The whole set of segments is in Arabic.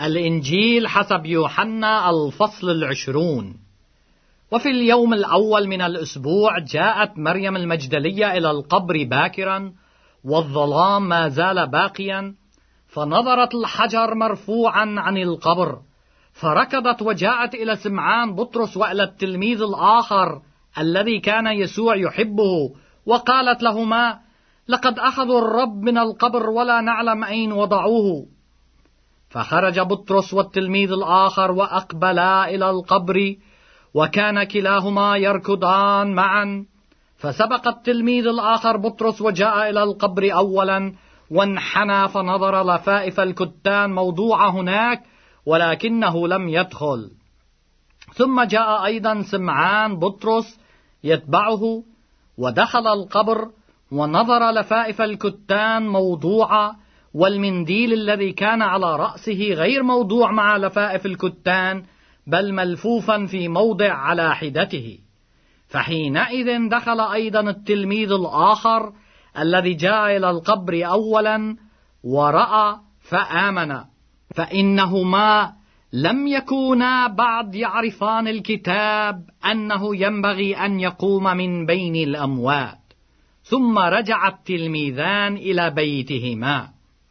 الإنجيل حسب يوحنا الفصل 20. وفي اليوم الأول من الأسبوع جاءت مريم المجدلية إلى القبر باكرا والظلام ما زال باقيا، فنظرت الحجر مرفوعا عن القبر، فركضت وجاءت إلى سمعان بطرس وإلى التلميذ الآخر الذي كان يسوع يحبه، وقالت لهما: لقد أخذوا الرب من القبر ولا نعلم أين وضعوه. فخرج بطرس والتلميذ الآخر وأقبلا إلى القبر، وكان كلاهما يركضان معا. فسبق التلميذ الآخر بطرس وجاء إلى القبر أولا، وانحنى فنظر لفائف الكتان موضوعة هناك، ولكنه لم يدخل. ثم جاء أيضا سمعان بطرس يتبعه، ودخل القبر ونظر لفائف الكتان موضوعة، والمنديل الذي كان على رأسه غير موضوع مع لفائف الكتان، بل ملفوفا في موضع على حدته. فحينئذ دخل أيضا التلميذ الآخر الذي جاء إلى القبر أولا ورأى فآمن، فإنهما لم يكونا بعد يعرفان الكتاب أنه ينبغي أن يقوم من بين الأموات. ثم رجع التلميذان إلى بيتهما.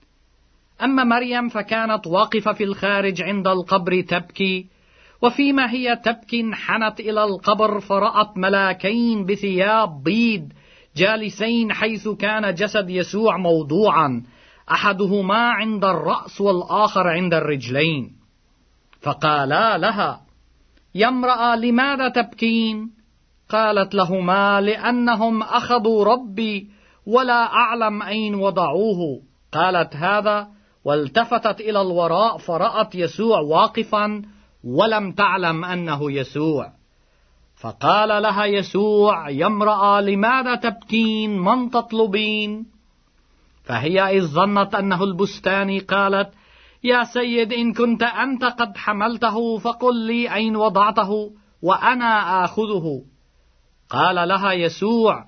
أما مريم فكانت واقفة في الخارج عند القبر تبكي، وفيما هي تبكي انحنت إلى القبر، فرأت ملاكين بثياب بيض جالسين حيث كان جسد يسوع موضوعا، أحدهما عند الرأس والآخر عند الرجلين. فقالا لها: يا امرأة، لماذا تبكين؟ قالت لهما: لأنهم أخذوا ربي ولا أعلم أين وضعوه. قالت هذا والتفتت إلى الوراء، فرأت يسوع واقفا ولم تعلم أنه يسوع. فقال لها يسوع: يا امرأة، لماذا تبكين؟ من تطلبين؟ فهي إذ ظنت أنه البستاني قالت: يا سيد، إن كنت أنت قد حملته فقل لي أين وضعته وأنا آخذه. قال لها يسوع: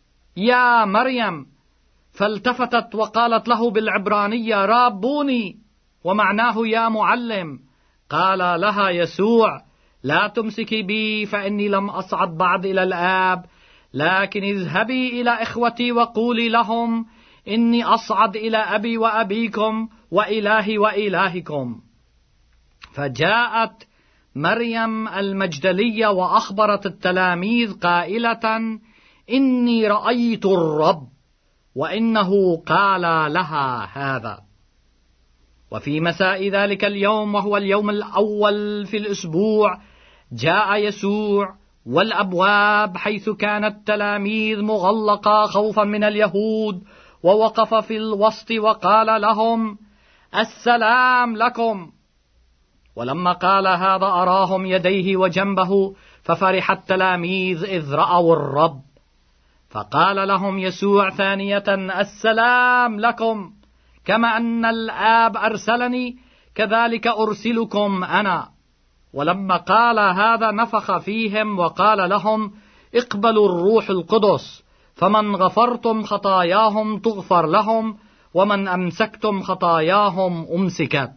يا مريم. فالتفتت وقالت له بالعبرانية: رابوني، ومعناه يا معلم. قال لها يسوع: لا تمسكي بي، فإني لم أصعد بعد إلى الآب، لكن اذهبي إلى إخوتي وقولي لهم إني أصعد إلى أبي وأبيكم وإلهي وإلهكم. فجاءت مريم المجدلية وأخبرت التلاميذ قائلة: إني رأيت الرب، وإنه قال لها هذا. وفي مساء ذلك اليوم، وهو اليوم الأول في الأسبوع، جاء يسوع والأبواب حيث كانت التلاميذ مغلقة خوفا من اليهود، ووقف في الوسط وقال لهم: السلام لكم. ولما قال هذا أراهم يديه وجنبه، ففرح التلاميذ إذ رأوا الرب. فقال لهم يسوع ثانية: السلام لكم، كما أن الآب أرسلني كذلك أرسلكم أنا. ولما قال هذا نفخ فيهم وقال لهم: اقبلوا الروح القدس، فمن غفرتم خطاياهم تغفر لهم، ومن أمسكتم خطاياهم أمسكت.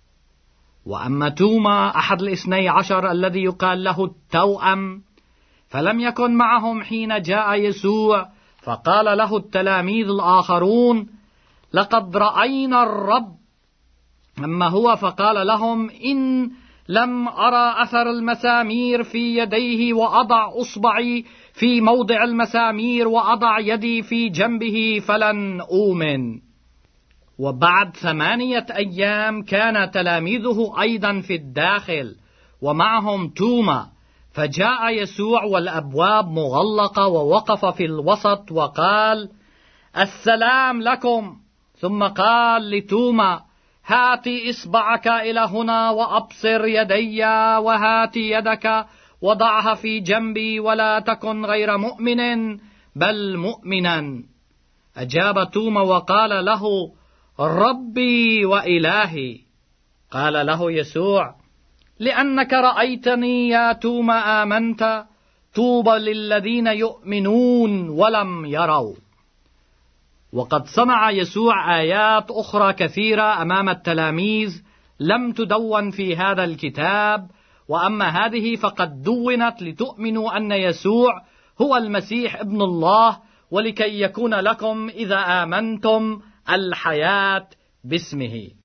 وأما توما أحد 12 الذي يقال له التوأم، فلم يكن معهم حين جاء يسوع، فقال له التلاميذ الآخرون: لقد رأينا الرب. أما هو فقال لهم: إن لم أرى أثر المسامير في يديه، وأضع أصبعي في موضع المسامير، وأضع يدي في جنبه، فلن أؤمن. وبعد 8 أيام كان تلاميذه أيضا في الداخل، ومعهم توما. فجاء يسوع والأبواب مغلقة، ووقف في الوسط وقال: السلام لكم. ثم قال لتوما: هات إصبعك إلى هنا وأبصر يدي، وهات يدك وضعها في جنبي، ولا تكن غير مؤمن بل مؤمنا. أجاب توما وقال له: ربي وإلهي. قال له يسوع: لأنك رأيتني يا توما آمنت، طوبى للذين يؤمنون ولم يروا. وقد صنع يسوع آيات أخرى كثيرة أمام التلاميذ لم تدون في هذا الكتاب، وأما هذه فقد دونت لتؤمنوا أن يسوع هو المسيح ابن الله، ولكي يكون لكم إذا آمنتم الحياة باسمه.